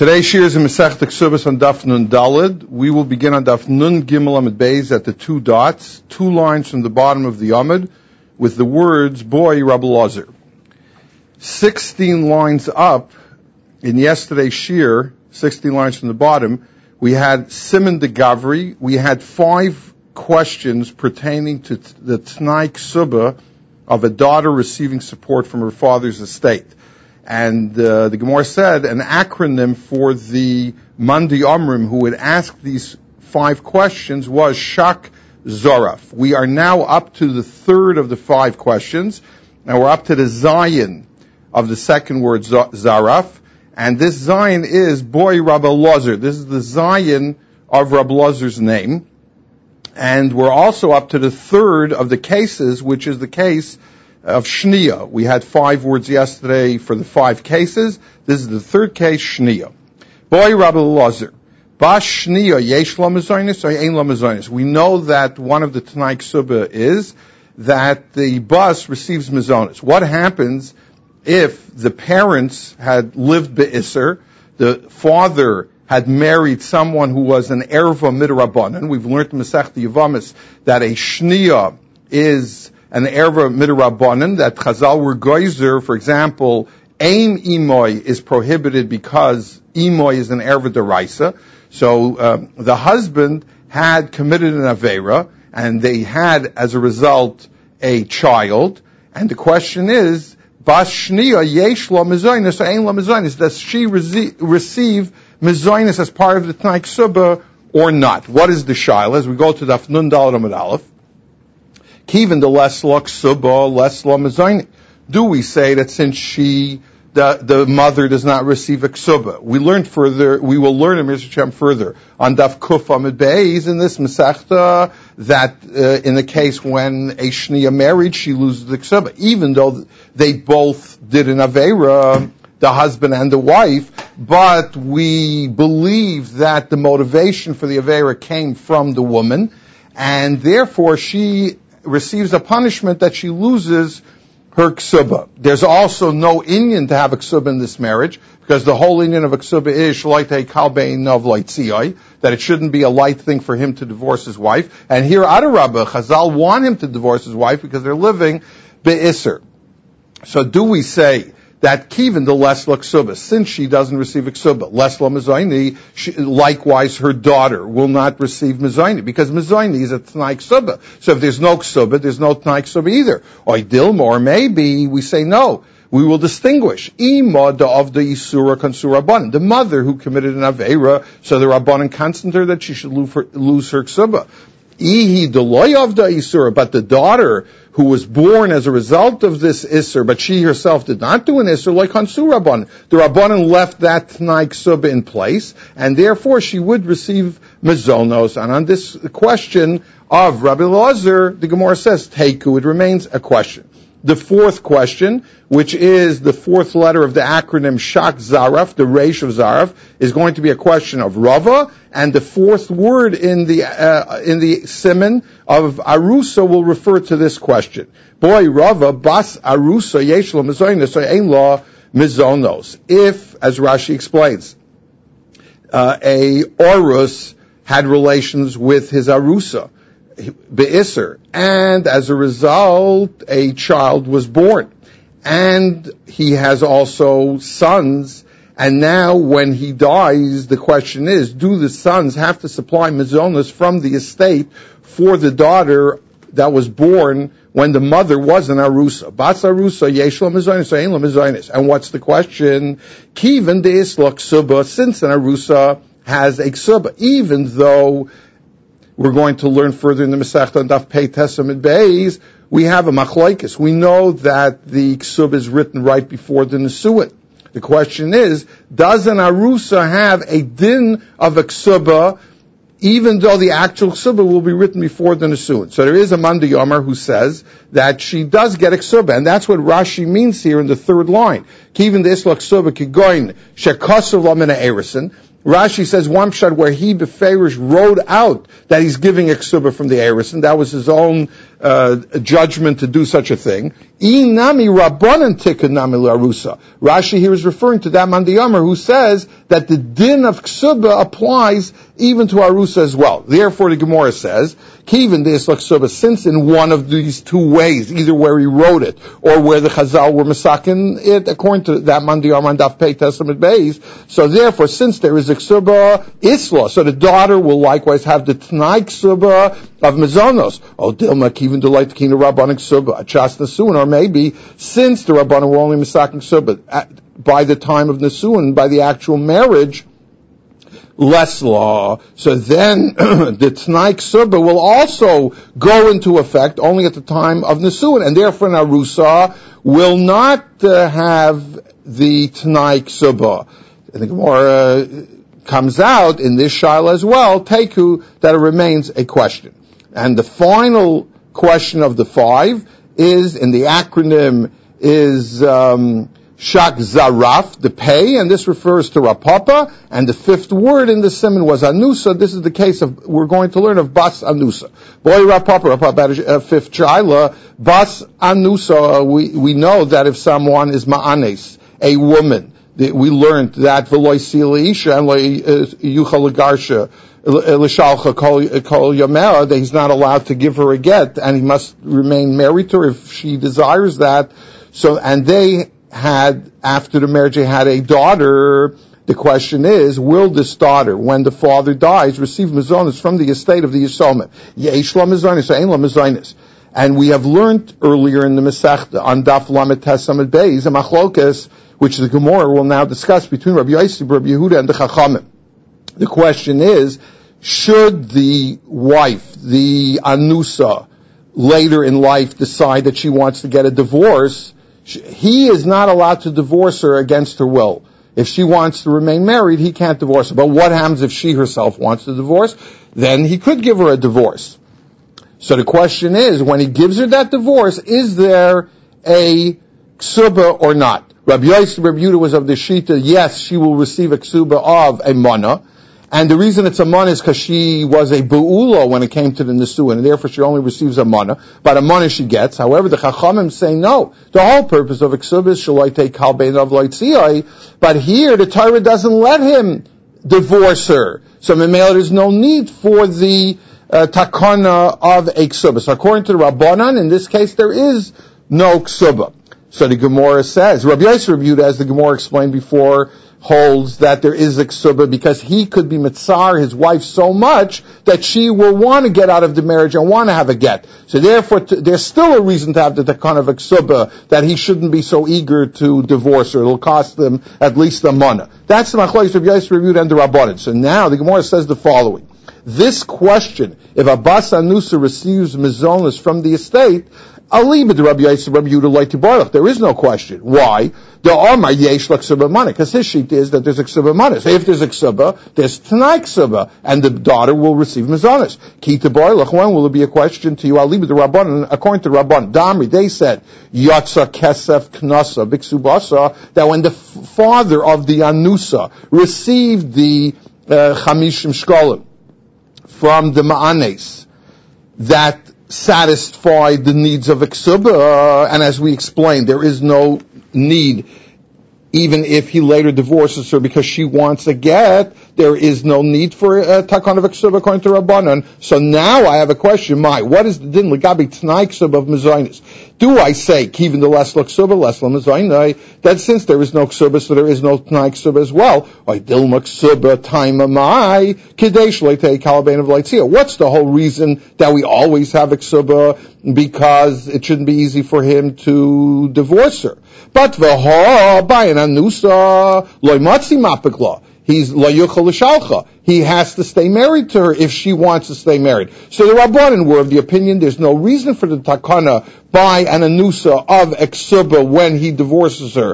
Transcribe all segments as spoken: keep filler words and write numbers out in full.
Today's shir is in Masechet Ksubas on Daf Nun Daled. We will begin on Daf Nun Gimel Amud Beis at the two dots, two lines from the bottom of the Amud, with the words, Boy Rabbi Lazar. Sixteen lines up, in yesterday's shir, sixteen lines from the bottom, we had Simon de Gavri, we had five questions pertaining to the T'nai Ksuba of a daughter receiving support from her father's estate. And uh, the Gemara said an acronym for the Mandi Omrim who would ask these five questions was Shak Zoraf. We are now up to the third of the five questions, and we're up to the Zion of the second word, Zaraf. And this Zion is Boy Rabbi Lazar. This is the Zion of Rabbi Lazar's name. And we're also up to the third of the cases, which is the case of Shnia. We had five words yesterday for the five cases. This is the third case, Shnia. Boy Rabbi Lazar. Bas Shnia, yesh la mezainis or ein la mezainis. We know that one of the T'nai Ksuba is that the bus receives mezonis. What happens if the parents had lived be'isser, the father had married someone who was an erva midrabanan? We've learned in Masechet Yavamis that a Shnia is an erva midrabanan, that Chazal were geyser, for example, aim imoy is prohibited because imoy is an erva deraisa. So um, the husband had committed an avera, and they had, as a result, a child. And the question is, bas shnia yesh la mezainis or ein la mezainis? Does she rece- receive mezainis as part of the T'nai Ksuba or not? What is the shaila? As we go to Daf Nun Daled Amud Aleph, Kiven the less la ksuba, less la mezainis. Do we say that since she, the, the mother does not receive a ksuba? We learned further, we will learn in Mitzvah further on Daf Kuf Amud Beis in this Masechta that uh, in the case when a shnia married, she loses the ksuba, even though they both did an avera, the husband and the wife, but we believe that the motivation for the avera came from the woman, and therefore she receives a punishment that she loses her ksuba. There's also no inyan to have a ksuba in this marriage, because the whole inyan of a ksuba is shalaitei kalbein of leitziyai, that it shouldn't be a light thing for him to divorce his wife. And here, Adarabba, Chazal want him to divorce his wife because they're living be'isser. So do we say that kiven the less la ksuba, since she doesn't receive a ksuba, less la mezayni, likewise her daughter will not receive mezayni, because mezayni is a t'nai ksuba. So if there's no ksuba, there's no t'nai ksuba either. Or dilma, or maybe we say no. We will distinguish. Ima da of the isura konsura rabbanan, the mother who committed an avera, so the rabbanan constant her that she should lose her, lose her ksuba. Ihi deloy of the isura, but the daughter who was born as a result of this isur, but she herself did not do an isur, like Hansu Rabbanan. The Rabbanan left that T'nai Ksuba in place, and therefore she would receive mezonos. And on this question of Rabbi Lazar, the Gemara says, Teiku, it remains a question. The fourth question, which is the fourth letter of the acronym Shak Zaraf, the Reish of Zaraf, is going to be a question of Rava, and the fourth word in the uh, in the siman of Arusa will refer to this question. Boy, Rava, Bas Arusa, Yesh lo Mizonos, Ein lo Mizonos. If, as Rashi explains, uh, a Orus had relations with his Arusa, Be'isser, and as a result, a child was born. And he has also sons, and now when he dies, the question is, do the sons have to supply mezonos from the estate for the daughter that was born when the mother was an arusa? Bas arusa, yesh lo mezonos, ein lo mezonos. And what's the question? Kiven deis lo ksuba, since an arusa has a ksuba, even though we're going to learn further in the Masechta on Daf Pei Tesam Beis, we have a machlokes. We know that the ksub is written right before the nesuin. The question is, does an arusa have a din of a ksuba, even though the actual ksuba will be written before the nesuin? So there is a Mandi Yomer who says that she does get a ksuba, and that's what Rashi means here in the third line. Kiven de'isla ksuba kigoin shekasav la mina erison. Rashi says one pshat where he, Beferish, wrote out that he's giving a ksuba from the Eris, and that was his own uh, judgment to do such a thing. Inami rabbanan tikkun nami l'arusa. Rashi here is referring to that man Amar who says that the din of ksuba applies even to arusa as well. Therefore, the Gemara says, Kivin deis ksuba, since in one of these two ways, either where he wrote it or where the Chazal were masakin it, according to that man Amar and Daf Pei Testament Beis, so therefore, since there is a ksuba isla, so the daughter will likewise have the tnai ksuba of mezonos. Oh, dilma kivin delight kina rabbanik ksuba achas nasuin, or maybe since the rabbanim were only masakin ksuba by the time of nasuin, by the actual marriage, less law. So then the tnai ksuba will also go into effect only at the time of nasuin, and therefore an arusa will not uh, have the tnai ksuba. And the Gemara comes out in this shaila as well, teku, that it remains a question. And the final question of the five is, in the acronym, is um, Shak Zaraf, the pay, and this refers to Rapapa, and the fifth word in the siman was Anusa. This is the case of, we're going to learn of Bas Anusa. Boy, Rapapa, Rapapa, uh, fifth shaila, Bas Anusa, we, we know that if someone is Ma'anes, a woman, we learned that v'loy sila isha and yuchal garsha l'shalcha kol yameh, that he's not allowed to give her a get, and he must remain married to her if she desires that. So, and they had, after the marriage, they had a daughter. The question is, will this daughter, when the father dies, receive mazonis from the estate of the yisomah? Yesh la mazonis, ein la mazonis. And we have learned earlier in the Masechta on Daf Lamed Tes Amud Beis, a machlokas, which the Gemara will now discuss between Rabbi Yossi, Rabbi Yehuda, and the Chachamim. The question is, should the wife, the Anusa, later in life decide that she wants to get a divorce, he is not allowed to divorce her against her will. If she wants to remain married, he can't divorce her. But what happens if she herself wants to divorce? Then he could give her a divorce. So the question is, when he gives her that divorce, is there a ksuba or not? Rabbi Yossi, Rabbi Yehuda was of the Shita, yes, she will receive a ksuba of a mana. And the reason it's a mana is because she was a bu'ula when it came to the Nisuin, and therefore she only receives a mana. But a mana she gets. However, the Chachamim say no. The whole purpose of a ksuba is shaloi take kal bein av loitziyai. But here, the Torah doesn't let him divorce her. So, Memela, there's no need for the uh, takana of a ksuba. So, according to the Rabbanan, in this case, there is no ksuba. So the Gemara says, Rabbi Yossi reviewed, as the Gemara explained before, holds that there is a ksuba because he could be mitzar his wife so much that she will want to get out of the marriage and want to have a get. So therefore, t- there's still a reason to have the takana of a ksuba, that he shouldn't be so eager to divorce her. It'll cost them at least a mana. That's the machlokes Rabbi Yossi reviewed and the Rabbanan. So now the Gemara says the following. This question, if a bas anusa receives mizonos from the estate, Alibid Rabbi Yossi, Rabbi Yehuda like to barlach. There is no question. Why? The Amar yesh la ksuba mana, because his sheet is that there's a ksuba mana. So if there's a ksuba, there's tnai ksuba, and the daughter will receive mizonos. Ki to barlach. When will it be a question to you? Alibid the Rabbanan, according to Rabban Damri, they said yatsa kesef knasa biksubasa, that when the f- father of the anusa received the uh, chamishim shkolim from the ma'anes, that satisfied the needs of a ksuba, uh, and as we explained, there is no need, even if he later divorces her because she wants a get, there is no need for a takon of a ksuba according to Rabbanan. So now I have a question, my, what is the din legabi tnai ksuba of mezainis? Do I say, kivin the less la ksuba, less la mezainai, that since there is no ksuba, so there is no tnai ksuba as well? Or dilma ksuba time mai, kidesh leitei kalabain of leitzia. What's the whole reason that we always have a ksuba? Because it shouldn't be easy for him to divorce her. But v'ha, by an anusa, loy matzi mapikla. He's la yuchal l'shalcha. He has to stay married to her if she wants to stay married. So the Rabbanan were of the opinion there's no reason for the takana by an anusa of eksuba when he divorces her.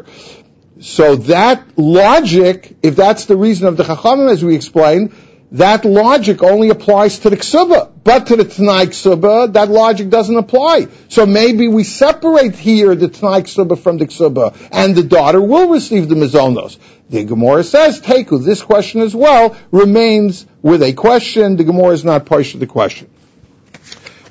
So that logic, if that's the reason of the Chachamim, as we explained, that logic only applies to the ksuba. But to the tnai ksuba, that logic doesn't apply. So maybe we separate here the tnai ksuba from the ksuba, and the daughter will receive the mizonos. The Gemara says, Teku, this question as well remains with a question. The Gemara is not part of the question.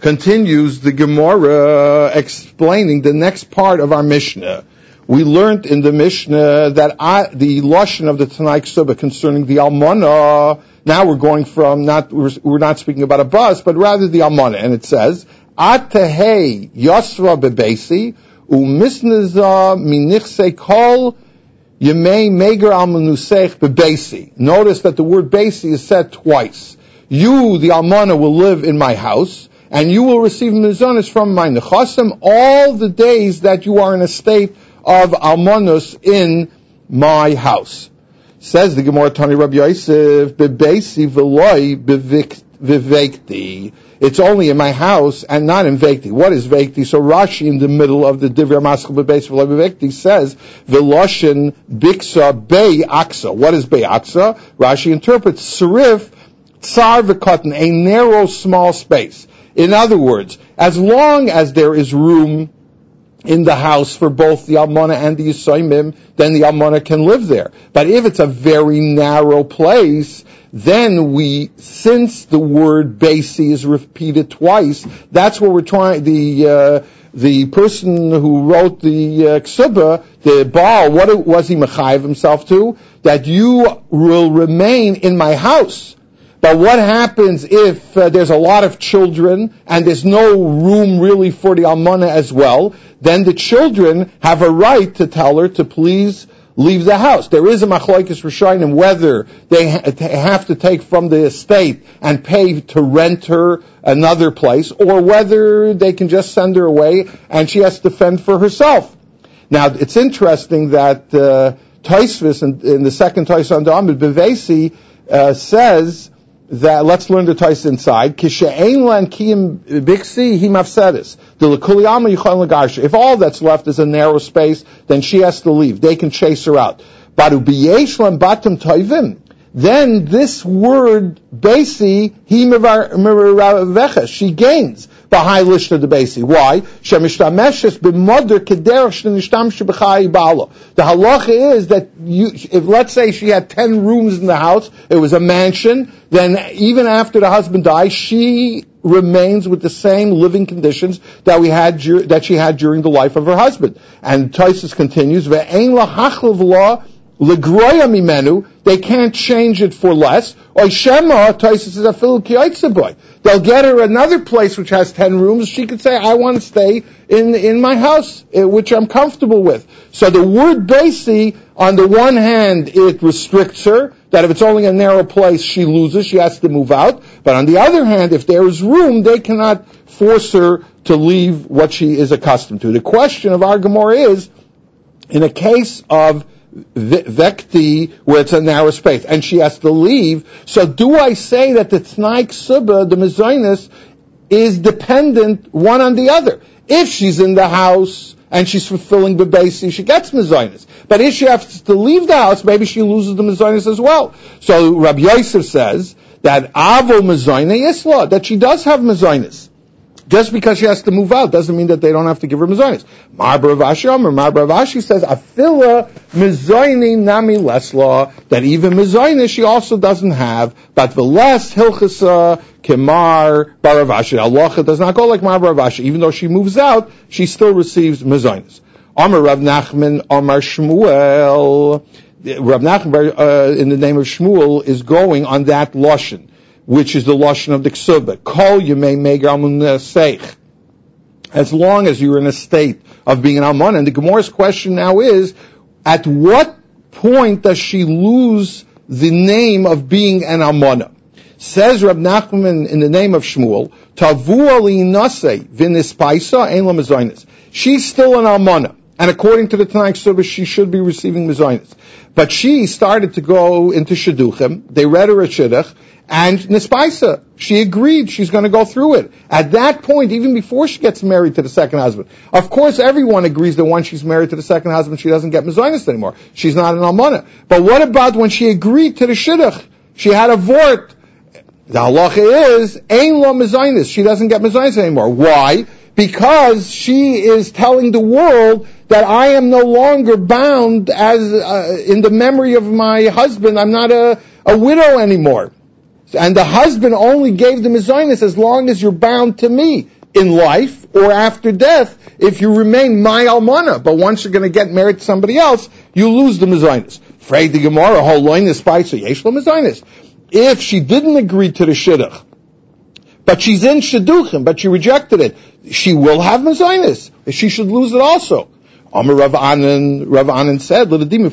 Continues the Gemara explaining the next part of our Mishnah. We learned in the Mishnah that I, the lashon of the Tanai Ksuba concerning the Almana. Now we're going from not we're, we're not speaking about a bus, but rather the Almana, and it says Atehei Yosra bebeisi umisneza minichse kol yemei meger almanusech bebeisi. Notice that the word beisi is said twice. You, the Almana, will live in my house, and you will receive mizonos from my nechasim all the days that you are in a state of almanos in my house. Says the Gemara Tani Rabbi Yosef, bebeisi v'loi bevekti. It's only in my house and not in vekti. What is vekti? So Rashi in the middle of the Divrei Maschil bebeisi v'loi bevekti says v'loshen biksa bei aksa. What is bei aksa? Rashi interprets serif tsar v'katan, a narrow small space. In other words, as long as there is room in the house for both the Almana and the Yisayimim, then the Almana can live there. But if it's a very narrow place, then we, since the word Beisi is repeated twice, that's what we're trying, the, uh, the person who wrote the uh, Ksuba, the Baal, what was he mechayev himself to? That you will remain in my house. But what happens if uh, there's a lot of children and there's no room really for the Almana as well? Then the children have a right to tell her to please leave the house. There is a machlokes rishonim whether they ha- have to take from the estate and pay to rent her another place, or whether they can just send her away and she has to fend for herself. Now, it's interesting that uh, Tosfos in, in the second Tosfos on the Amud Bevesi uh, says that, let's learn the Tais inside. If all that's left is a narrow space, then she has to leave. They can chase her out. Then this word Beisi, she gains the high list of the Beisi. Why? The halacha is that you, if let's say she had ten rooms in the house, it was a mansion, then even after the husband dies, she remains with the same living conditions that we had that she had during the life of her husband. And Tosfos continues, ve'ein lahachlev law legroya mimenu, they can't change it for less. Or Shema, Tosfos says, afilu kiyaitzaboy. They'll get her another place which has ten rooms. She could say, I want to stay in, in my house, which I'm comfortable with. So the word Beisi, on the one hand, it restricts her, that if it's only a narrow place, she loses, she has to move out. But on the other hand, if there is room, they cannot force her to leave what she is accustomed to. The question of our Gemara is, in a case of vekti, where it's a narrow space, and she has to leave, so do I say that the Tanai Ksuba, the Mezainis, is dependent one on the other? If she's in the house and she's fulfilling the Beisi, she gets Mezainis. But if she has to leave the house, maybe she loses the Mezainis as well. So Rabbi Yosef says that Avo Mezaina Yisla, that she does have Mezainis. Just because she has to move out doesn't mean that they don't have to give her mezainis. Mar bar Avashi Omer, Mar bar Avashi says, Afila mezaini nami lesla, that even mezainis she also doesn't have, but the less hilchasa kemar bar Avashi. Allah does not go like Mar bar Avashi. Even though she moves out, she still receives mezainis. Omer Rav Nachman, Omer Shmuel. Rav Nachman, uh, in the name of Shmuel, is going on that lashon, which is the lashon of the Ksuba. Kol yemei meger almanusech. As long as you're in a state of being an almana. And the Gemara's question now is, at what point does she lose the name of being an almana? Says Rab Nachman in the name of Shmuel, Tavu ali nasei v'nispaisa ein la mezainis. She's still an almana. And according to the Tanai Ksuba, she should be receiving mezainis. But she started to go into shidduchim. They read her a shidduch. And Nispaisa, she agreed she's going to go through it. At that point, even before she gets married to the second husband, of course everyone agrees that once she's married to the second husband, she doesn't get mezainis anymore. She's not an almana. But what about when she agreed to the shidduch? She had a vort. The halacha is, ein lo mezainis. She doesn't get mezainis anymore. Why? Because she is telling the world that I am no longer bound as, uh, in the memory of my husband, I'm not a, a widow anymore. And the husband only gave the mezainis as long as you're bound to me. in life or after death if you remain my almana. But once you're going to get married to somebody else, you lose the mezainis. Frei the Gemara, holoin is spicy, yeshlo mezainis. If she didn't agree to the shidduch, but she's in shidduchim, but she rejected it, she will have mezainis. She should lose it also. Amar Rav Anan, Rav Anan said, I heard the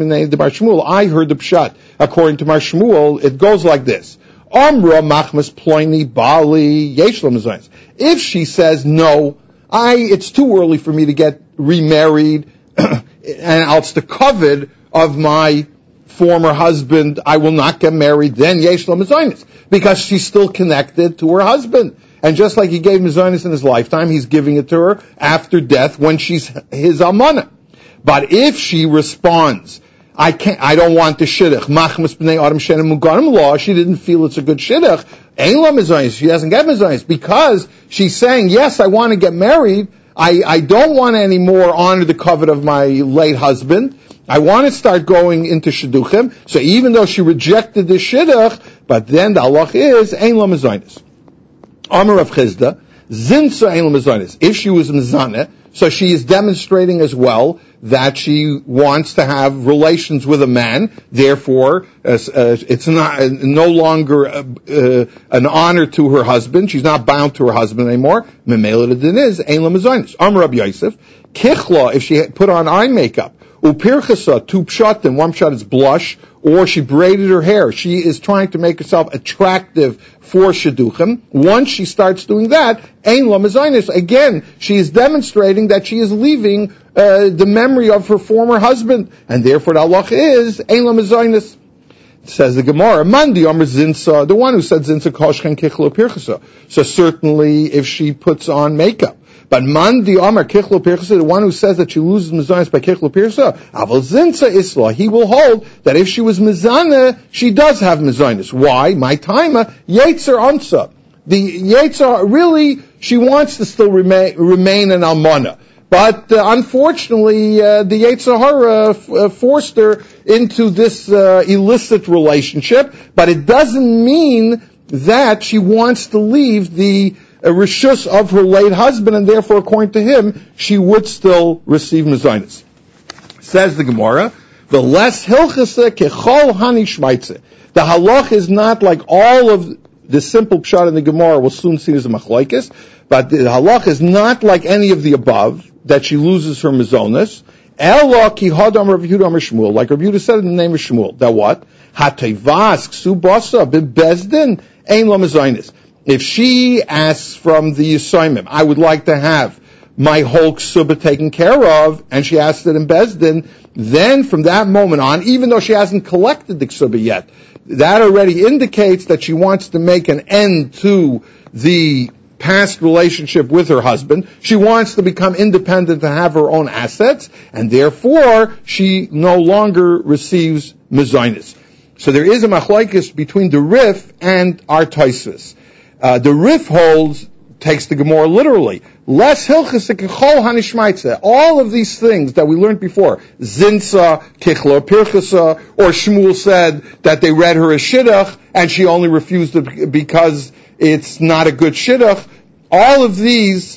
pshat. According to Mar Shmuel, it goes like this. Amra machmas ploini bali yeshlo mezainis. If she says, no, I, it's too early for me to get remarried, and it's the covet of my former husband, I will not get married, then yeshlo mezainis, because she's still connected to her husband. And just like he gave mezainis in his lifetime, he's giving it to her after death when she's his almana. But if she responds, I can't, I don't want the shidduch, machmas b'nei adam shenem mugarim law, she didn't feel it's a good shidduch, ein la mezainis, she doesn't get mezainis, because she's saying, yes, I want to get married, I, I don't want to anymore honor the covet of my late husband, I want to start going into shidduchim, so even though she rejected the shidduch, but then the halach is, ein la mezainis. Amar Rav Chizda, zinsa ein la mezainis. If she was mezaneh, so she is demonstrating as well that she wants to have relations with a man. Therefore, uh, uh, it's not uh, no longer uh, uh, an honor to her husband. She's not bound to her husband anymore. Memela din is ein la mezainis. Amar Rabbi Yosef, kichla, if she put on eye makeup, upirchasa, two pshatim, one pshat is blush, or she braided her hair. She is trying to make herself attractive for shidduchim. Once she starts doing that, ein la mezainis. Again, she is demonstrating that she is leaving uh, the memory of her former husband, and therefore the halach is ein la mezainis. Says the Gemara, Mandi Amr Zinsa, the one who said Zinsa koshchen kichlo pirchasa. So certainly, if she puts on makeup. But Mandi Amar Kichlo Pirchasa, the one who says that she loses mezainis by Kichlo Pirchasa, Aval Zinsa Isla, he will hold that if she was mezaneh, she does have mezainis. Why? My timer, Yetzer Ansa. The Yetzer, really, she wants to still remain, remain an almana. But uh, unfortunately, uh, the Yetzer Hara f- uh, forced her into this uh, illicit relationship, but it doesn't mean that she wants to leave the a rishus of her late husband, and therefore, according to him, she would still receive mezainis. Says the Gemara, the less hilchase kechol hani shmaitze. The halach is not like all of the simple pshat in the Gemara. We'll soon see as a machlokes, but the halach is not like any of the above that she loses her mezonis. Ela ki hadam Rav Yehuda Amar Shmuel, like Rav Yehuda said in the name of Shmuel. That what? Hatevas ksubasa bebezdin ein la mezainis. If she asks from the Yisayimim, I would like to have my whole ksuba taken care of, and she asked it in Bezdin, then from that moment on, even though she hasn't collected the ksuba yet, that already indicates that she wants to make an end to the past relationship with her husband. She wants to become independent, to have her own assets, and therefore she no longer receives mezainis. So there is a machlokes between the Rif and our Tosfos. Uh, the Rif holds, takes the Gemara literally. Less hilchas kechol hanishmaitze. All of these things that we learned before, zinsa, kichlo pirchasa, or Shmuel said that they read her a shidduch and she only refused it because it's not a good shidduch. All of these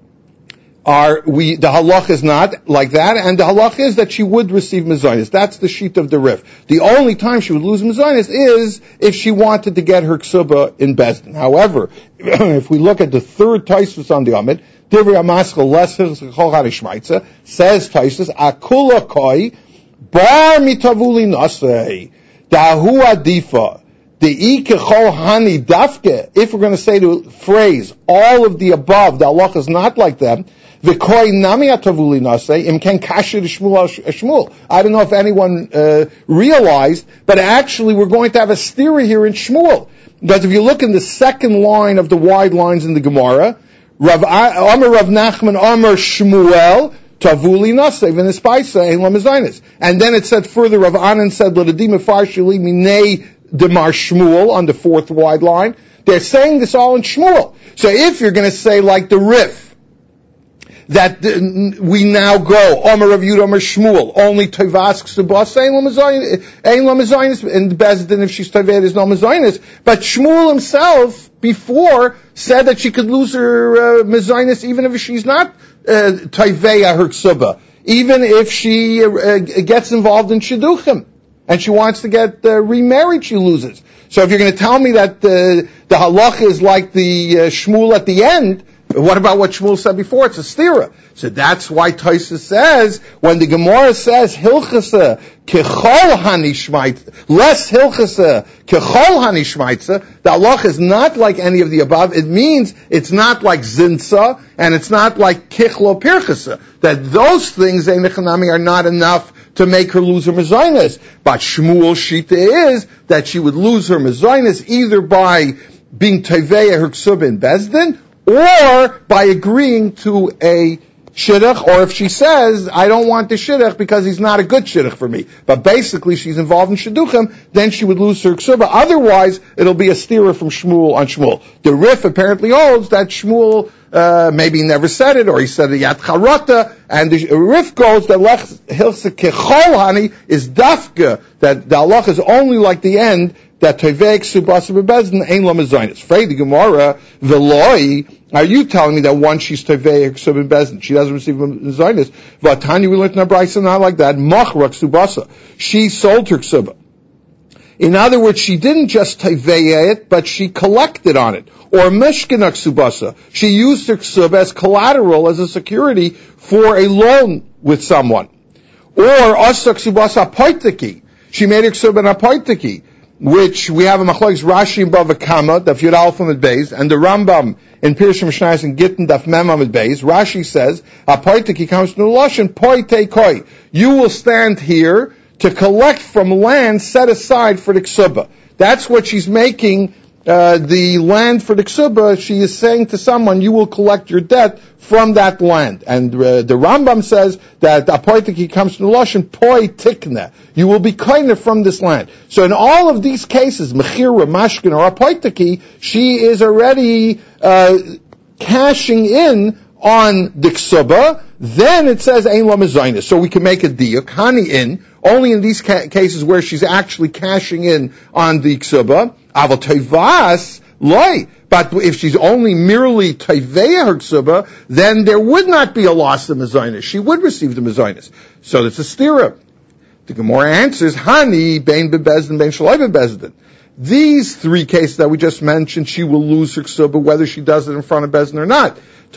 are, we, the halach is not like that, and the halach is that she would receive mezainis. That's the sheet of the Rif. The only time she would lose mezainis is if she wanted to get her ksuba in Bezdin. However, if we look at the third Tosfos on the Amid, Divrei Amaschal Lesser Chol Harishmaitza, says Tosfos, Akula Koi, Bar Mitavuli Nasei, Dahu Adifa, the Ikechol Hani Dafke. If we're going to say the phrase, all of the above, the halach is not like them. I don't know if anyone uh, realized, but actually we're going to have a stira here in Shmuel. Because if you look in the second line of the wide lines in the Gemara, Rav Amar Rav Nachman Amar Shmuel Tavuli Nasev in the spice ein la mezainis. And then it said further, Rav Anan said L'Adim Farshili Minei Demar Shmuel on the fourth wide line. They're saying this all in Shmuel. So if you're going to say like the Rif, that we now go, Omer Rav Yehuda, Omer Shmuel, only Tovas Ksubas, Ein La Mezainis, and Bezdin, if she's Toved, is no Mezainis. But Shmuel himself before said that she could lose her uh, mezainis even if she's not uh, taiveya her ksuba, even if she uh, gets involved in shidduchim and she wants to get uh, remarried, she loses. So if you're going to tell me that uh, the halacha is like the uh, Shmuel at the end, what about what Shmuel said before? It's a stira. So that's why Tosfos says, when the Gemara says, Hilchasa, kechol hanishmaitza, less Hilchasa, kechol hanishmaitza, the halacha is not like any of the above. It means it's not like Zinsa, and it's not like Kichlo Pirchasa. That those things, Einechanami, are not enough to make her lose her mezainis. But Shmuel's shita is that she would lose her mezainis either by being Teveya her ksuba in Bezdin, or by agreeing to a shidduch, or if she says, I don't want the shidduch because he's not a good shidduch for me. But basically she's involved in shidduchim, then she would lose her ksuba. Otherwise, it'll be a stira from Shmuel on Shmuel. The Rif apparently holds that Shmuel uh, maybe never said it, or he said it yat charata, and the Rif goes that lech hilsa kechol hani is dafka, that the halach is only like the end, that Tevek Subasa Bebezdin Ein Lo Mezainis. Frei the Gemara, Veloi, are you telling me that once she's Tevek Subasa Bebezdin, she doesn't receive Mezainis? Vatani, we learned in our Brisa not like that. Machrak Subasa. She sold her Ksuba. In other words, she didn't just Tevek it, but she collected on it. Or Mishkinak Subasa. She used her Ksuba as collateral, as a security for a loan with someone. Or Asak Subasa Apoitiki. She made her Ksuba an Apoitiki, which we have a machlokes Rashi and Bava Kama, Daf Yud Aleph Amud Beis, and the Rambam in Pirush Mishnayos and Gittin Daf Mem Amud Beis. Rashi says, "Apoitiki comes to Lashon Poitei Koi." You will stand here to collect from land set aside for the ksuba. That's what she's making. Uh, the land for the ksuba, she is saying to someone, you will collect your debt from that land. And uh, the Rambam says that apoitiki comes from the Lashon poi tikna. You will be kind of from this land. So in all of these cases, mechira, mashkin, or apoitiki, she is already uh, cashing in on the ksuba. Then it says ein lo mezainis. So we can make a diuk, hani in, only in these ca- cases where she's actually cashing in on the ksuba. Aval toivas loy. But if she's only merely toiveya her ksuba, then there would not be a loss of mezainis. She would receive the mezainis. So it's a stira. The Gemara answers, hani bein bebezdin, bein shaloi bebezdin. These three cases that we just mentioned, she will lose her ksuba whether she does it in front of bezdin or not.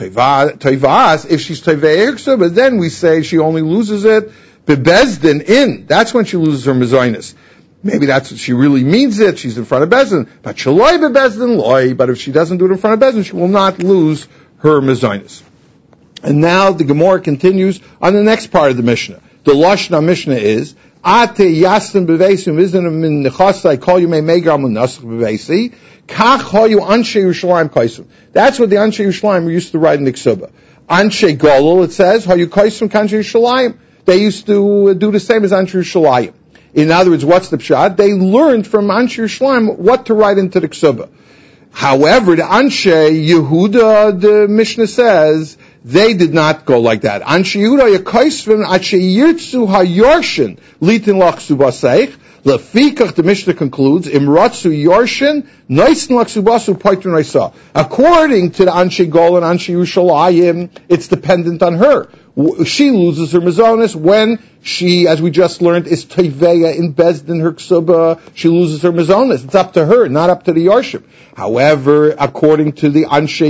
Toivas, if she's toiveya her ksuba, then we say she only loses it bebezdin in. That's when she loses her mezainis. Maybe that's what she really means it. She's in front of Bezdin. But shaloi bebezdin loy. But if she doesn't do it in front of Bezdin, she will not lose her mezainis. And now the Gemara continues on the next part of the Mishnah. The Lashna Mishnah is, Ate yastin beveisim isn't min nechasai kol yumei megar munasach beveisi kach hoyu anshe Yerushalayim kaisum. That's what the anshe Yerushalayim used to write in the Ksuba. Anshe Golul, it says, hoyu kaisum kanshe Yerushalayim. They used to do the same as anshe Yerushalayim. In other words, what's the pshat? They learned from Anshe Yerushalayim what to write into the Ksuba. However, the Anshe Yehuda, the Mishnah says, they did not go like that. Anshe Yehuda yakoisvim ache yirtzu hayorshin litin lach subaseich. Lefikach, the Mishnah concludes, imratzu yorshin noisin lach subasu poitrin reisa. According to the Anshe Gol and Anshe Yerushalayim, it's dependent on her. She loses her mezainis when she, as we just learned, is toiveya in bezdin her ksuba. She loses her mezainis. It's up to her, not up to the yarship. However, according to the Anshe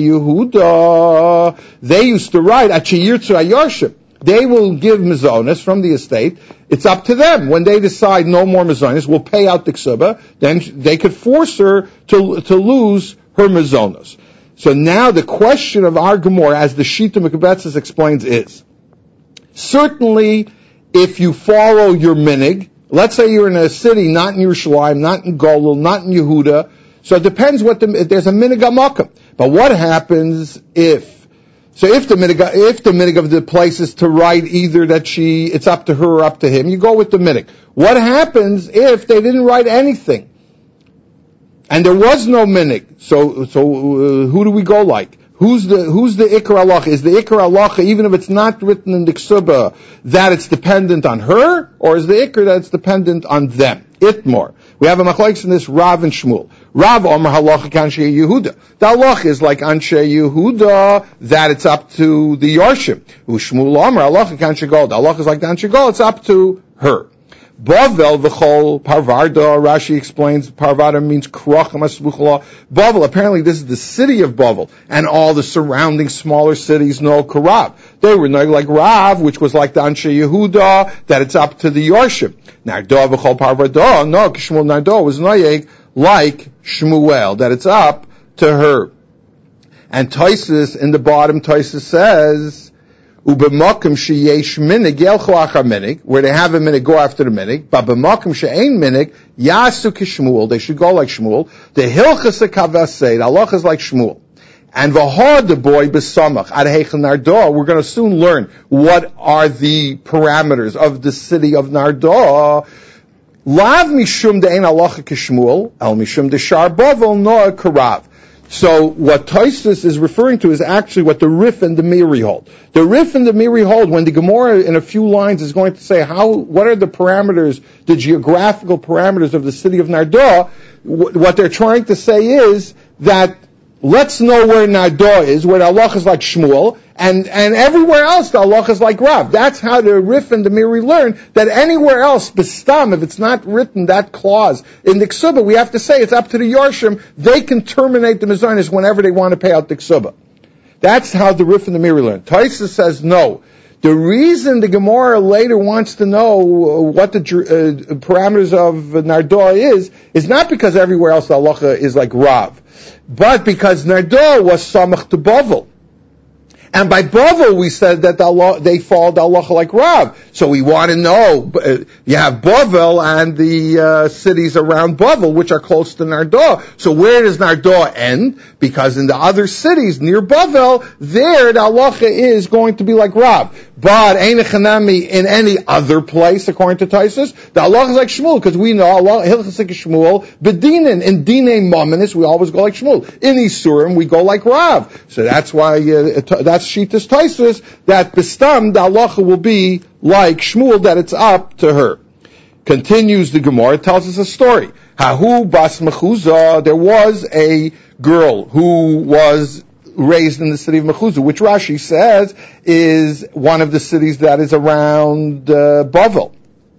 Yehuda, they used to write at yirtzu ayarship. They will give mezainis from the estate. It's up to them. When they decide no more mezainis, we'll pay out the ksuba, then they could force her to to lose her mezainis. So now the question of our Gemara, as the Shita Mekabetzes explains, is, certainly, if you follow your minig, let's say you're in a city, not in Yerushalayim, not in Golul, not in Yehuda, so it depends what the, there's a minig amakam. But what happens if, so if the minig, if the minig of the place is to write either that she, it's up to her or up to him, you go with the minig. What happens if they didn't write anything? And there was no minig, so, so, uh, who do we go like? Who's the who's the Ikar halacha? Is the Ikar halacha, even if it's not written in the Ksuba, that it's dependent on her, or is the Ikar that it's dependent on them? Itmor. We have a machlokes in this Rav and Shmuel. Rav Omer halacha Anshe Yehuda. The halacha is like Anshe Yehuda, that it's up to the Yarshim. Shmuel Omer halacha Anshe Gol. The halacha is like the Anshe Gol, it's up to her. Bavel v'chol Parvarda, Rashi explains Parvarda means Kracham Asbuchla. Bavel, apparently this is the city of Bavel, and all the surrounding smaller cities know Karav. They were like Rav, which was like the Anshe Yehuda, that it's up to the Yarshim. Nardo v'chol Parvarda, no, Shmuel Nardo was noyeg like Shmuel, that it's up to her. And Taisus, in the bottom, Taisus says, Ubemakim sheyesh minig yelchu achar minig, where they have a minig, go after the minig. But b'makim she'ein minig yasu kishmuel, they should go like Shmuel. The hilchas hakavasei, the halach is like Shmuel. And v'har the boy b'samach ad heichel Nardo. We're going to soon learn what are the parameters of the city of Nardo. Lav mishum de'ein halacha kishmuel, el mishum deshar bavel noah karav. So what Tosfos is referring to is actually what the Rif and the Miri hold. The Rif and the Miri hold, when the Gemara in a few lines is going to say how, what are the parameters, the geographical parameters of the city of Nardo, what they're trying to say is that let's know where Nardo is, where the halach is like Shmuel, and, and everywhere else the halach is like Rav. That's how the Rif and the Miri learn that anywhere else, Bistam, if it's not written, that clause in the Ksuba, we have to say it's up to the Yarshim. They can terminate the Mizonis whenever they want to pay out the Ksuba. That's how the Rif and the Miri learn. Taisa says no. The reason the Gemara later wants to know what the uh, parameters of Nardo is, is not because everywhere else the halacha is like Rav, but because Nardo was Samach to Bavel. And by Bavel, we said that the Allah, they followed the halacha like Rav. So we want to know, uh, you have Bavel and the uh, cities around Bavel, which are close to Nardo. So where does Nardo end? Because in the other cities near Bavel, there the halacha is going to be like Rav. But Ein Chanami in any other place, according to Taisus, the halacha is like Shmuel, because we know Allah Hilchas like Shmuel. Bedinin in Dinei Mominis, we always go like Shmuel. In Isurim, we go like Rav. So that's why uh, that's Shitas Taisus, that Bistam the halacha will be like Shmuel, that it's up to her. Continues the Gemara, tells us a story. Hahu bas Mechuzah, there was a girl who was raised in the city of Mechuzah, which Rashi says is one of the cities that is around uh, Bavel.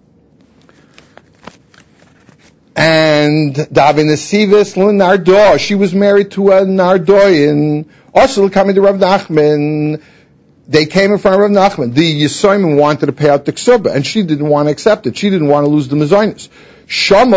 And Davin Nesivis Nardo, she was married to a Nardoyan. Also coming to Rav Nachman, they came in front of Rav Nachman. The Yisoyim wanted to pay out the Ksuba, and she didn't want to accept it. She didn't want to lose the Mazonis. Shama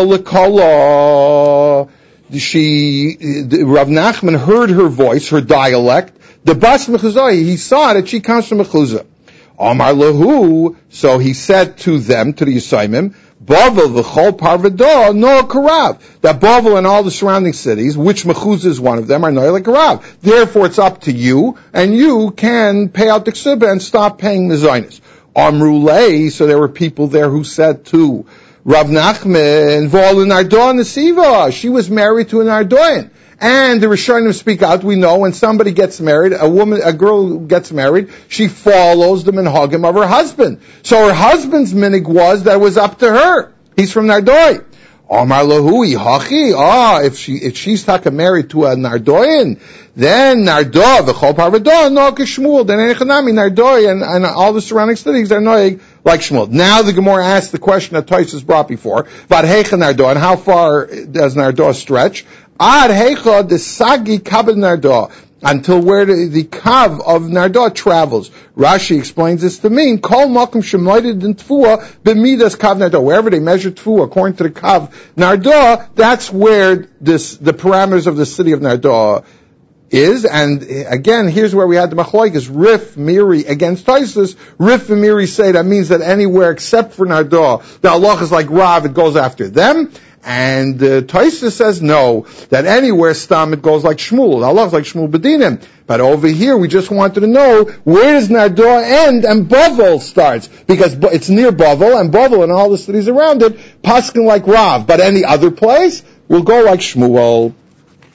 L'Kala, she, Rav Nachman heard her voice, her dialect. The Bas Mechuzah, he saw that she comes from Mechuzah. Amar Lahu, so he said to them, to the Yisoyim, Bavel v'chol parvada no karav. That Bavel and all the surrounding cities, which Mechuzah is one of them, are no like karav. Therefore, it's up to you, and you can pay out the ksuba and stop paying the zaynis. Amrulei, so there were people there who said to Rav Nachman, Vol Nardo Nesiva, she was married to an Nardoyan. And the Rishonim speak out, we know when somebody gets married, a woman, a girl gets married, she follows the minhagim of her husband. So her husband's minig was that it was up to her. He's from Nardoy. Omar Lahui, Hachi, ah, if she, if she's taka married to a Nardoyan, then Nardo, v'chol parvado, no Shmuel, then Enechanami, Nardoy, and, and all the surrounding cities are noig like Shmuel. Now the Gemara asks the question that Tosfos brought before, about Heicha Nardo, and how far does Nardo stretch? Ad Heicha, the Sagi Kabed Nardo, until where the, the kav of Nardo travels. Rashi explains this to mean, Kol Malkum Shemoided in Tfua, B'midas Kav Nardo. Wherever they measure Tfua, according to the kav Nardo, that's where this, the parameters of the city of Nardo is. And again, here's where we had the machlokes, Rif, Miri against Tosfos. Rif and Miri say that means that anywhere except for Nardo, the halach is like Rav, it goes after them. And uh, Tosfos says no, that anywhere Stam it goes like Shmuel. Allah is like Shmuel Bedinim. But over here we just wanted to know where does Nardo end and Bavel starts, because it's near Bavel, and Bavel and all the cities around it paskin like Rav. But any other place will go like Shmuel.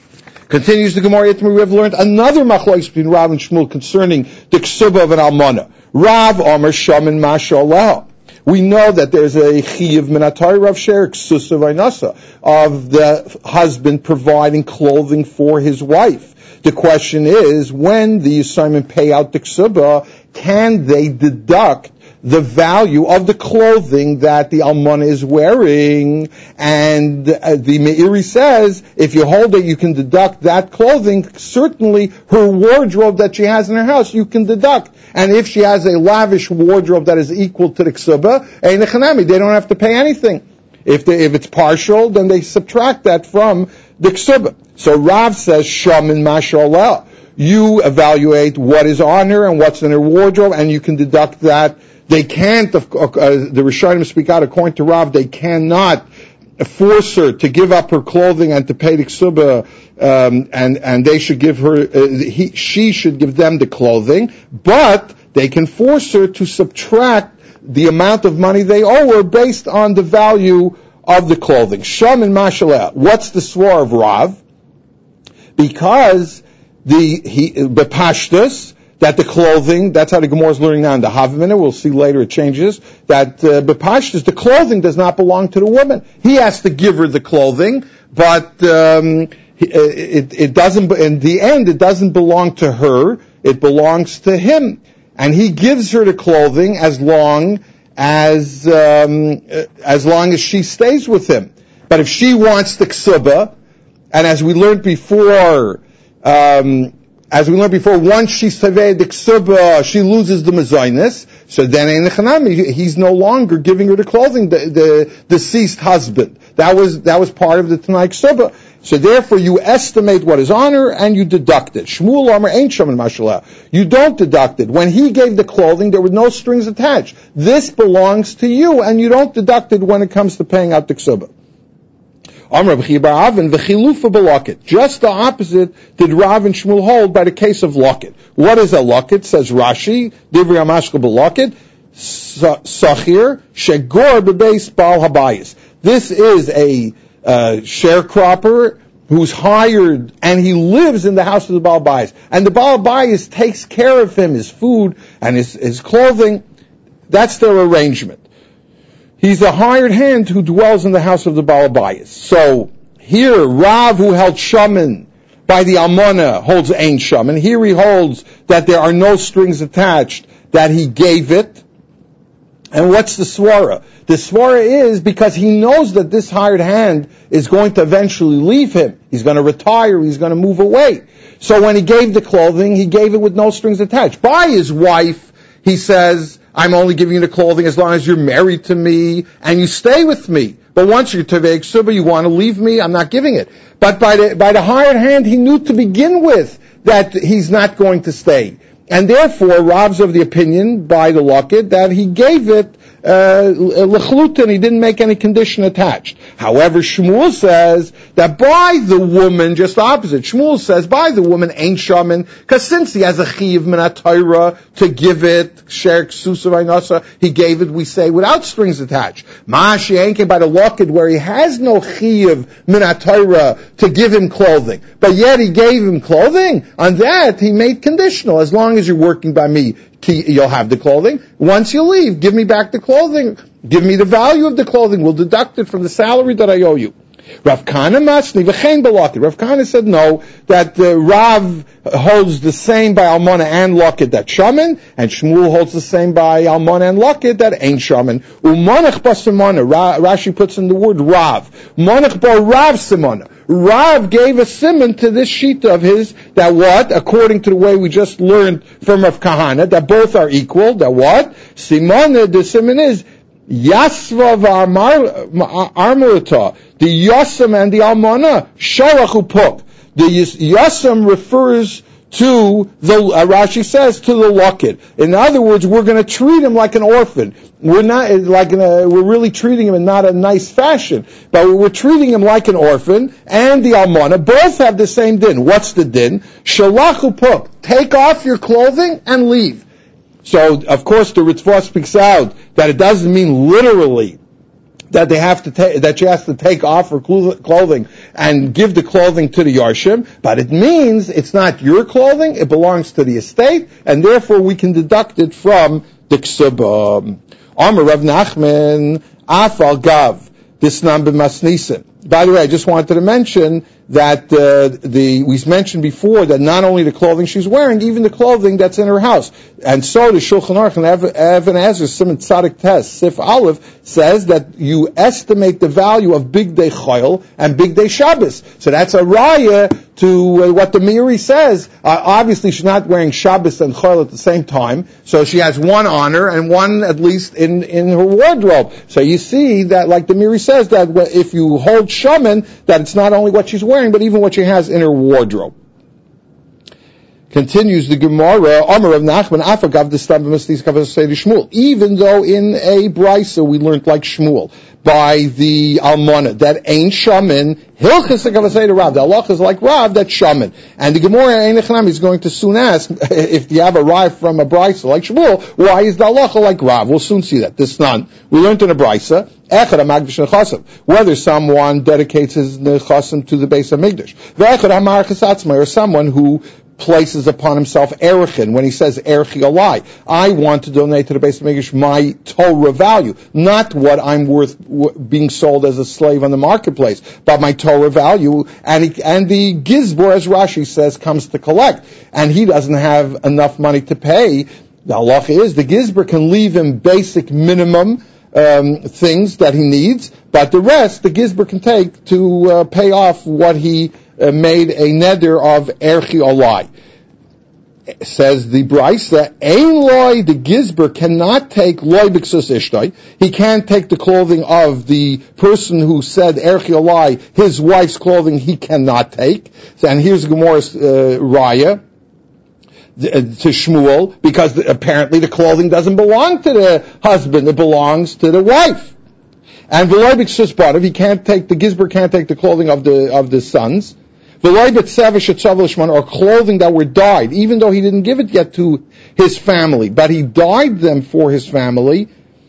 Continues the Gemara, we have learned another machlokes between Rav and Shmuel concerning the ksuba of an almana. Rav Omer Shaman Mashallah. We know that there's a chiyuv minatai Rav Sher ksusa v'inasa of the husband providing clothing for his wife. The question is, when the Yisraelim pay out the ksuba, can they deduct the value of the clothing that the almana is wearing? And uh, the Meiri says, if you hold it, you can deduct that clothing. Certainly, her wardrobe that she has in her house, you can deduct. And if she has a lavish wardrobe that is equal to the ksuba, ein echanami, they don't have to pay anything. If they, if it's partial, then they subtract that from the ksuba. So Rav says, shamin mashallah. You evaluate what is on her and what's in her wardrobe, and you can deduct that. They can't, uh, the Rishonim speak out according to Rav, they cannot force her to give up her clothing and to pay the ksuba, um, and, and they should give her, uh, he, she should give them the clothing, but they can force her to subtract the amount of money they owe her based on the value of the clothing. Sham and Mashallah. What's the swar of Rav? Because the, he, bepashtus, that the clothing, that's how the Gemara is learning now in the Havamina, we'll see later it changes, that uh, bepashtus, the clothing does not belong to the woman. He has to give her the clothing, but um, it, it doesn't, in the end, it doesn't belong to her, it belongs to him. And he gives her the clothing as long as, um, as long as she stays with him. But if she wants the ksuba, and as we learned before, um, As we learned before, once she saved the ksuba, she loses the mezainis. So then, he's no longer giving her the clothing, the, the deceased husband. That was that was part of the Tanai ksuba. So therefore, you estimate what is on her and you deduct it. Shmuel Omer ain't shaman mashallah. You don't deduct it. When he gave the clothing, there were no strings attached. This belongs to you, and you don't deduct it when it comes to paying out the ksuba. Just the opposite did Rav and Shmuel hold by the case of locket. What is a locket? Says Rashi, Divri Amashka b'locket, Sachir, Shegor b'beis Baal Habayis. This is a uh, sharecropper who's hired and he lives in the house of the Baal Habayis. And the Baal Habayis takes care of him, his food and his, his clothing. That's their arrangement. He's a hired hand who dwells in the house of the Baal Habayis. So here, Rav, who held shaman by the almana, holds ein shaman. Here he holds that there are no strings attached, that he gave it. And what's the swara? The swara is because he knows that this hired hand is going to eventually leave him. He's going to retire. He's going to move away. So when he gave the clothing, he gave it with no strings attached. By his wife, he says, I'm only giving you the clothing as long as you're married to me and you stay with me. But once you're Tevei Ksuba, you want to leave me, I'm not giving it. But by the, by the hired hand, he knew to begin with that he's not going to stay. And therefore, Rav's of the opinion, by the locket, that he gave it l'chlutin, uh, he didn't make any condition attached. However, Shmuel says that by the woman, just the opposite. Shmuel says by the woman ain't shaman, because since he has a chiyuv min haTorah to give it, sher ksusa v'inasa, he gave it, we say, without strings attached. Ma'ashi ain't by the locket where he has no chiyuv min haTorah to give him clothing, but yet he gave him clothing. On that, he made conditional, as long as you're working by me, you'll have the clothing. Once you leave, give me back the clothing. Give me the value of the clothing. We'll deduct it from the salary that I owe you. Rav Kahana masni v'chein b'locket. Rav Kahana said no, that uh, Rav holds the same by Almana and Locket that Shaman, and Shmuel holds the same by Almana and Locket that ain't Shaman. Umanach basimana. Rashi puts in the word Rav. Manach ba Rav simana. Rav gave a simon to this sheet of his, that what? According to the way we just learned from Rav Kahana, that both are equal, that what? Simona, the simon is, Yasva v'armarata, the Yasam and the Almana, Sharachu Puk. The Yasam refers to the, uh, Rashi says, to the locket. In other words, we're going to treat him like an orphan. We're not, like, in a, we're really treating him in not a nice fashion, but we're treating him like an orphan, and the Almana, both have the same din. What's the din? Shalachu Puk. Take off your clothing and leave. So, of course, the Ritzvah speaks out that it doesn't mean literally that they have to take, that she has to take off her clothing and give the clothing to the Yarshim, but it means it's not your clothing, it belongs to the estate, and therefore we can deduct it from the Ksubah. Amar Rav Nachman, Afal Gav, this number Masnisim. By the way, I just wanted to mention that uh, the we mentioned before that not only the clothing she's wearing, even the clothing that's in her house. And so the Shulchan Aruch and Even Ezer Siman Tzadik Tes Sif Aleph says that you estimate the value of Big Day Chayil and Big Day Shabbos. So that's a raya to uh, what the Meiri says. Uh, obviously, she's not wearing Shabbos and Chayil at the same time, so she has one on her and one at least in, in her wardrobe. So you see that, like the Meiri says, that if you hold Shaman, that it's not only what she's wearing, but even what she has in her wardrobe. Continues the Gemara, Amar of Nachman, Afagav the Stam B'Mastis Kavas Say to Shmuel. Even though in a brisa we learned like Shmuel by the Almana that ain't Shaman, Hilchas Kavas Say to Rav. The Allah is like Rav, that's Shaman. And the Gemara Einechnam is going to soon ask if you have arrived from a brisa like Shmuel, why is the Allah like Rav? We'll soon see that. This none. We learned in a brisa. Whether someone dedicates his nechasim to the base of Mikdash, or someone who places upon himself erichin when he says erichi alai. I want to donate to the base of Mikdash my Torah value, not what I'm worth w- being sold as a slave on the marketplace, but my Torah value. And he, and the gizbor, as Rashi says, comes to collect, and he doesn't have enough money to pay. The halacha is the gizbor can leave him basic minimum Um, things that he needs, but the rest the gizber can take to uh, pay off what he uh, made a neder of erchi olai. Says the brisa, ein loy, the gizber cannot take loy b'ksus ishtay. He can't take the clothing of the person who said erchi olai, his wife's clothing he cannot take. And here's Gemara's uh, raya to Shmuel, because the, apparently the clothing doesn't belong to the husband, it belongs to the wife. And V'loibik Susbarav, he can't take, the Gizber can't take the clothing of the of the sons. V'loibik Sevish Etzavlishman, or clothing that were dyed, even though he didn't give it yet to his family, but he dyed them for his family,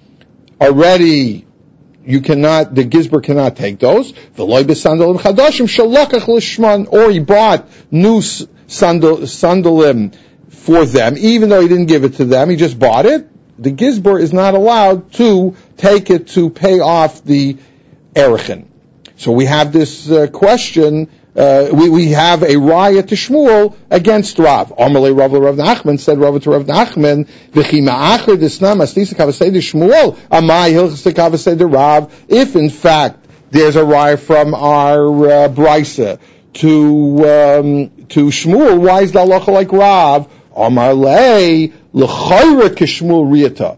already you cannot, the Gizber cannot take those. V'loibik Sandalim Chadashim Shalakach Lishman, or he bought new sandal, sandalim for them, even though he didn't give it to them, he just bought it. The gizber is not allowed to take it to pay off the erichin. So we have this uh, question, uh, we, we have a raya to Shmuel against Rav. Amalei Rav Rav Nachman said Rav to Rav Nachman, V'chi ma'acher desnam astisa kavasei de Shmuel, amai hilchas kavasei de Rav. If in fact there's a raya from our uh, brisa to um, to Shmuel, why is the halacha like Rav? Amar lei l'chayra k'Shmuel riyata.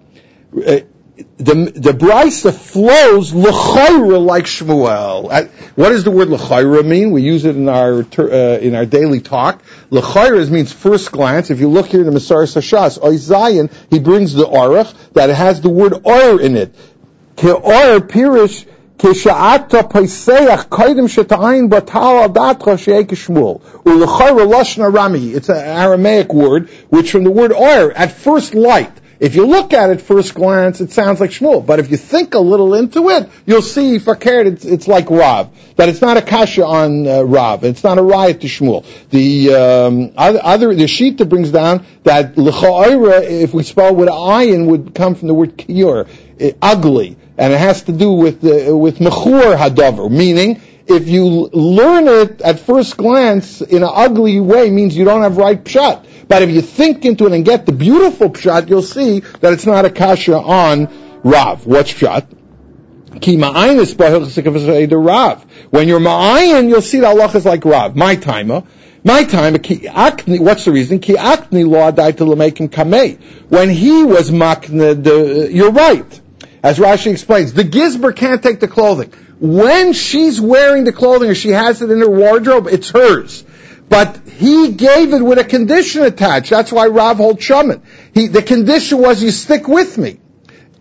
The the brisa flows l'chayra like Shmuel. What does the word l'chayra mean? We use it in our uh, in our daily talk. L'chayra means first glance. If you look here in the Masaras Hashas, Oy Zayin, he brings the aruch that it has the word or in it. Ke'or pirish. Kisha'ata paiseach kaidim sheta'ayin batal adatcha she'ek Shmuel. U'lechayra lashna rami. It's an Aramaic word, which from the word oir, at first light, if you look at it first glance, it sounds like Shmuel. But if you think a little into it, you'll see, fakert, it's, it's like Rav. That it's not a kasha on uh, Rav. It's not a riot to Shmuel. The um, other, other the Shita brings down that l'cha'ira, if we spell with ayin, would come from the word kiyur, uh, ugly. And it has to do with the, with mechur hadavar, meaning if you learn it at first glance in an ugly way, means you don't have right pshat. But if you think into it and get the beautiful pshat, you'll see that it's not a kasha on Rav. What's pshat? Ki ma'ayin is the Rav. When you're ma'ayin, you'll see the halach is like Rav. My timer. My time, what's the reason? Ki akni lo adai to l'meikim kamei. When he was makne, the, you're right. As Rashi explains, the gizber can't take the clothing. When she's wearing the clothing or she has it in her wardrobe, it's hers. But he gave it with a condition attached. That's why Rav holds shaman. He, the condition was, you stick with me.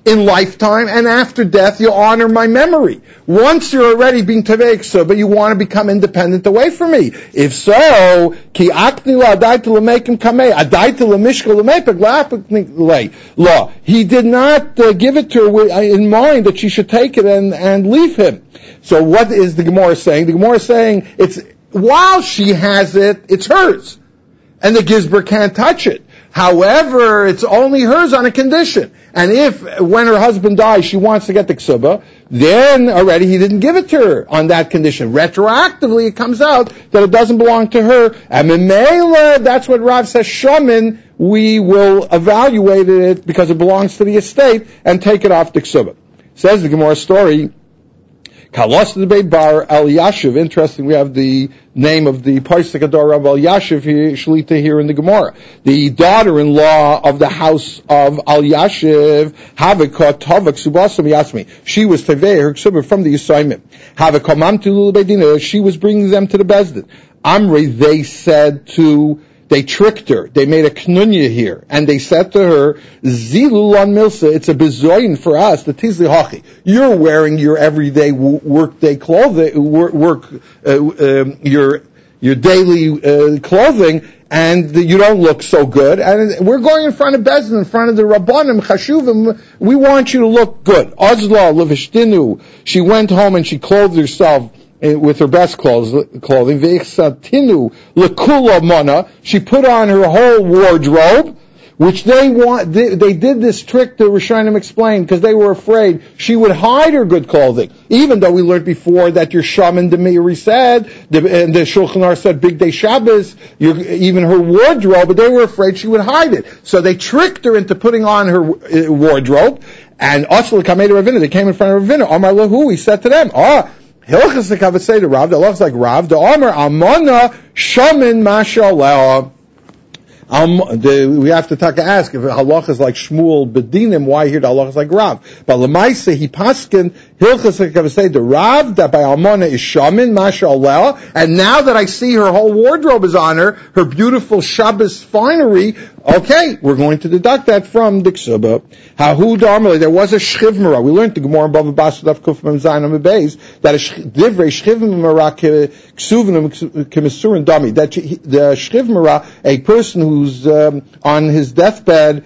in lifetime, and after death you'll honor my memory. Once you're already being tevei ksuba, you want to become independent away from me. If so, ki akni la adaitu l'meikim kamei, adaitu l'mishka l'meipek la'apik law. He did not uh, give it to her in mind that she should take it and, and leave him. So what is the Gemara saying? The Gemara is saying it's while she has it, it's hers, and the gizber can't touch it. However, it's only hers on a condition. And if, when her husband dies, she wants to get the ksuba, then already he didn't give it to her on that condition. Retroactively, it comes out that it doesn't belong to her. And Memela, that's what Rav says, Shaman, we will evaluate it because it belongs to the estate and take it off the ksuba. Says the Gemara story, Kalos the Beit Bar Al Yashiv. Interesting, we have the name of the Paisik Ador of Al Yashiv here, Shlita here in the Gemara. The daughter-in-law of the house of Al Yashiv, Havika Tovak Subasam Yasmi. She was Tevei, her Ksubah from the Yisraimim. Havika Mamtu Bedina, she was bringing them to the Bezdin. Amri, they said to, they tricked her. They made a knunya here. And they said to her, Zilul on Milsa, it's a bezoyin for us, the Tizli Hachi. You're wearing your everyday workday clothing, work, work uh, um, your, your daily uh, clothing, and the, you don't look so good. And we're going in front of Bezdin, in front of the Rabbanim, Chashuvim. We want you to look good. Ozla, Levishtinu. She went home and she clothed herself with her best clothes, clothing, ve'echsatinu lekula mana. She put on her whole wardrobe, which they want. They, they did this trick to Rishonim explain because they were afraid she would hide her good clothing. Even though we learned before that your Shaman Demiri said, the, and the Shulchan Aruch said Big Day Shabbos, your, even her wardrobe, but they were afraid she would hide it. So they tricked her into putting on her uh, wardrobe. And Asl Kamei Ravina, they came in front of Ravina. Amar Lahu, he said to them, ah. Hilchas the Kavasei to Rav, that looks like Rav, the Amar Amana Shaman Mashallah. Um, the, we have to talk, ask if halach is like Shmuel Bedinim, why here the halach is like Rav? But Lemaisa, he paskin, Hilchas the Kavasei to Rav, that by Amana is Shaman Mashallah, and now that I see her whole wardrobe is on her, her beautiful Shabbos finery, okay, we're going to deduct that from the Ksuba. Hahu Darmali, there was a Shchivmara. We learned the Gemara in Bava Basra Daf Kuf Mem Zayin Amud Beis that a Divrei Shchivmara Ksuvim Kemisurin Dami. That the Shchivmara, a person who's um, on his deathbed,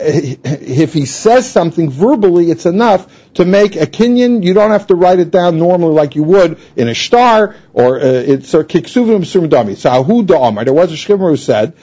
if he says something verbally, it's enough to make a kinyan. You don't have to write it down normally like you would in a star, or uh, it's a kiksuvim b'surim dami. So Ahu da'amar, there was a shchivmer who said,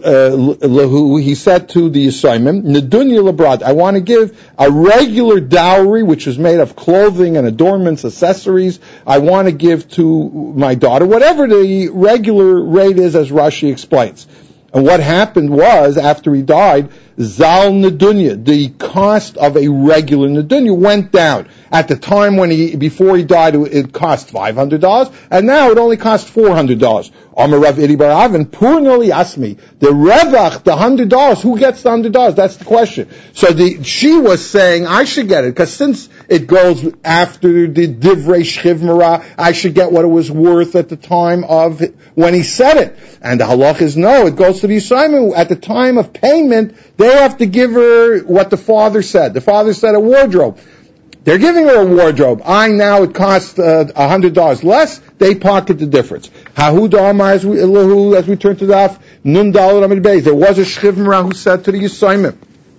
uh, he said to the Yisraimim, Nedunya lebrad, I want to give a regular dowry, which is made of clothing and adornments, accessories. I want to give to my daughter, whatever the regular rate is, as Rashi explains. And what happened was, after he died, Zal Nedunya, the cost of a regular Nedunya went down. At the time when he, before he died, it cost five hundred dollars, and now it only costs four hundred dollars. Amar Rav Idi Bar Avin, Purnali Asmi, the Revach, the one hundred dollars, who gets the one hundred dollars? That's the question. So the, she was saying, I should get it, because since it goes after the Divrei Shchivmara, I should get what it was worth at the time of when he said it. And the halach is no, it goes to the Yisraelim. At the time of payment, they have to give her what the father said. The father said a wardrobe. They're giving her a wardrobe. I now, it costs uh, one hundred dollars less. They pocket the difference. Hahu da'amar, as we, as we turn to the Daf, Nun Daled Amid Beis. There was a Shchivmara who said to the Yisraelim,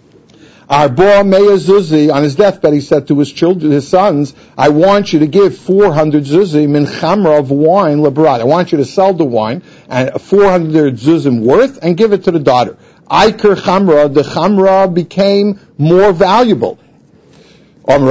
Arba Meya Zuzi, on his deathbed, he said to his children, his sons, I want you to give four hundred Zuzi min chamra of wine lebarat. I want you to sell the wine, and four hundred Zuzim worth, and give it to the daughter. Iker chamra, the chamra became more valuable. In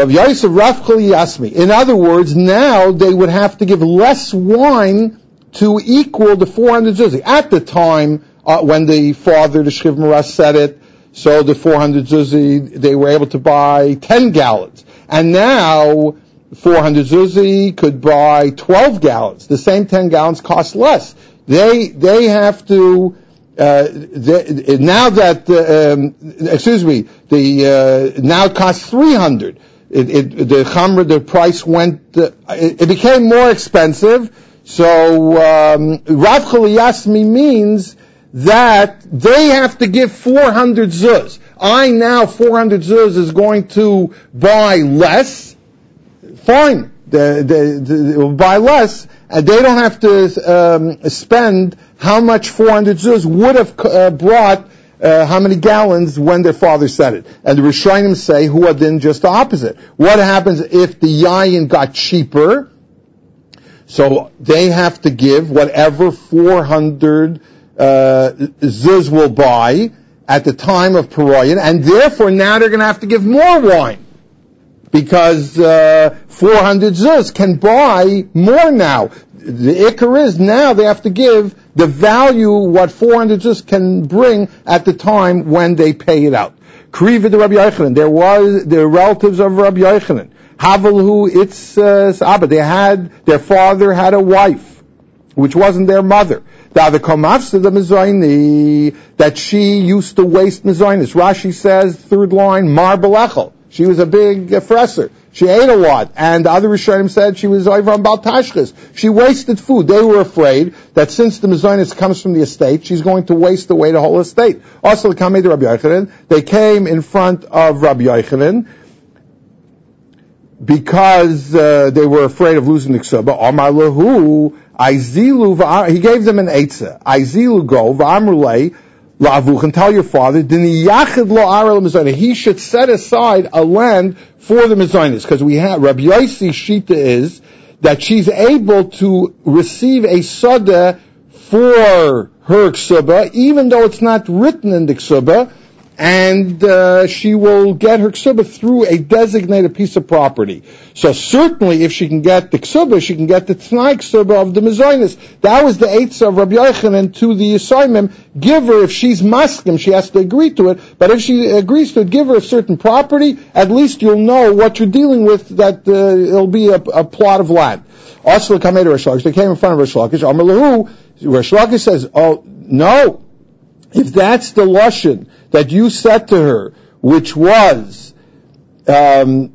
other words, now they would have to give less wine to equal the four hundred zuzi. At the time, uh, when the father, the Shchivmara, said it, so the four hundred zuzi, they were able to buy ten gallons. And now, four hundred zuzi could buy twelve gallons. The same ten gallons cost less. They, they have to, Uh, the, now that, uh, um, excuse me, the uh, now it costs three hundred. It, it, the chamra, the price went. Uh, it, it became more expensive. So um, Rav Chali Yasmi means that they have to give four hundred zuz. I now, four hundred zuz is going to buy less. Fine. They, they, they will buy less. And they don't have to um, spend how much four hundred zuz would have uh, brought uh, how many gallons when their father said it. And the Rishonim say, who are then just the opposite. What happens if the yayin got cheaper? So they have to give whatever four hundred uh, zuz will buy at the time of Paroyan, and therefore now they're going to have to give more wine. Because uh, four hundred zuz can buy more now. The ikar is now they have to give the value what four hundred zuz can bring at the time when they pay it out. Kriva de Rabbi Yochanan. There was the relatives of Rabbi Yochanan. Havelhu it's uh, Abba. They had their father had a wife, which wasn't their mother. The other komafs the mezayni that she used to waste mezaynis. Rashi says third line mar belechel. She was a big uh, fresser. She ate a lot. And the other Rishonim said she was over on Bal Tashchis. She wasted food. They were afraid that since the Mezainis comes from the estate, she's going to waste away the whole estate. Also, the Kamei de Rabbi Yochanan, they came in front of Rabbi Yochanan because uh, they were afraid of losing the ksuba. Amar lehu, Aizilu, he gave them an eitzah. Aizilu go, v'amrulei, La'avuch, tell your father, he should set aside a land for the mezainis, because we have Rabbi Yossi's shita is that she's able to receive a sada for her ksuba, even though it's not written in the ksuba, and uh, she will get her ksuba through a designated piece of property. So certainly, if she can get the ksuba, she can get the t'nai ksuba of the mezainis. That was the eitzah of Rabbi Yochanan to the Yisraelim. Give her, if she's maskim, she has to agree to it. But if she agrees to it, give her a certain property. At least you'll know what you're dealing with. That uh, it'll be a, a plot of land. Also, they came in front of Rish Lakish. Amar lehu, Rish Lakish says, "Oh no, if that's the lashon that you said to her, which was um,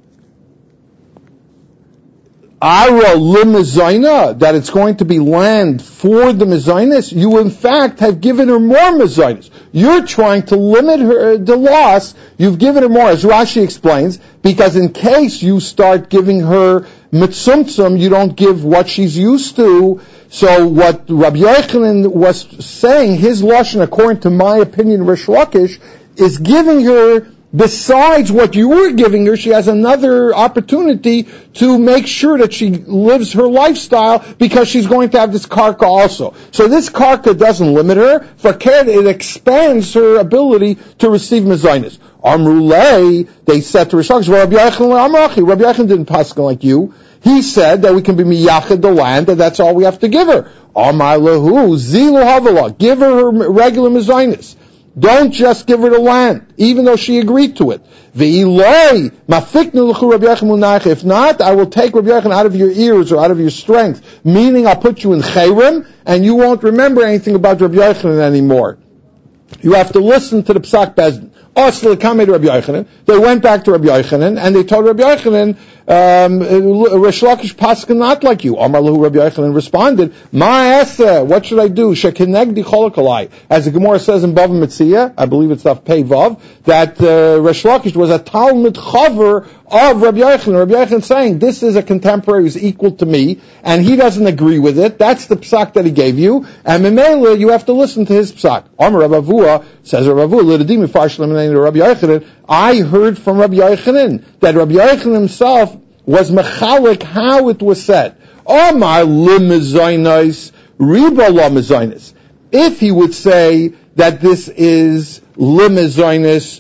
ara limezayna, that it's going to be land for the mezainis, you in fact have given her more mezainis. You're trying to limit her the loss. You've given her more, as Rashi explains, because in case you start giving her mitzumtzum, you don't give what she's used to. So what Rabbi Yochanan was saying, his lashon, according to my opinion, Rish Lakish, is giving her, besides what you were giving her, she has another opportunity to make sure that she lives her lifestyle, because she's going to have this karka also. So this karka doesn't limit her. For Ked, it expands her ability to receive mezainis. Amrulei, they said to Rish Lakish, well, Rabbi Yochanan Amrachi. Rabbi Yochanan didn't paskin like you. He said that we can be miyachid the land, and that's all we have to give her. Amar lehu, zilu havala, give her her regular mezainis. Don't just give her the land, even though she agreed to it. Ve'iloi, mafiknu l'chu Rabbi Yochanan munach. If not, I will take Rabbi Yochanan out of your ears or out of your strength. Meaning, I'll put you in chayrim, and you won't remember anything about Rabbi Yochanan anymore. You have to listen to the Psak Bezdin. Also, they went back to Rabbi Yochanan, and they told Rabbi Yochanan, um, Rish Lakish paskin not like you. Amar lahu, Rabbi Yochanan responded, Ma'aseh, what should I do? Shekinegdi cholakalai. As the Gemara says in Bava Metzia, I believe it's Daf Pei Vav, that uh, Rish Lakish was a Talmud Chaver of Rabbi Yochanan. Rabbi Yochanan saying, this is a contemporary who's equal to me, and he doesn't agree with it. That's the psak that he gave you, and Memela, you have to listen to his psak. Amar Rav Avua, says Rav Avua, L'Redim Yifarsh L'Menayin Rabbi Yochanan, I heard from Rabbi Yochanan that Rabbi Yochanan himself was mechalik how it was said. Amar L'Mezainis, Riba L'Mezainis. If he would say that this is L'Mezainis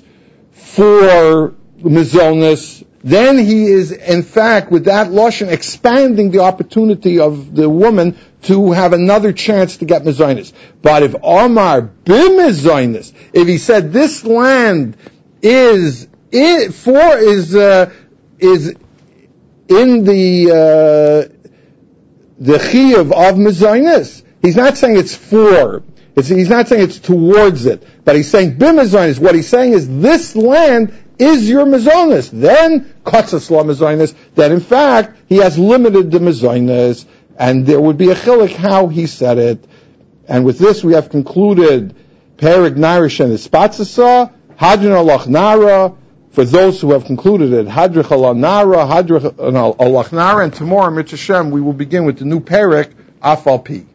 for Mezonis, then he is, in fact, with that lashon, expanding the opportunity of the woman to have another chance to get mezainis. But if Omar b'mezainis, if he said this land is in, for is uh, is in the uh, the chiyuv of mezainis, he's not saying it's for. It's, he's not saying it's towards it, but he's saying b'mezainis. What he's saying is this land is your mezonis. Then katzas la mezonis. Then in fact he has limited the mezonis, and there would be a chilik how he said it. And with this, we have concluded Perik Nairish and Ispatzasa, Hadrin Alach Nara, for those who have concluded it, Hadrich Alach Nara, Hadrich Alach Nara, and tomorrow, Mitzvah Shem, we will begin with the new Perik, Afal Pi.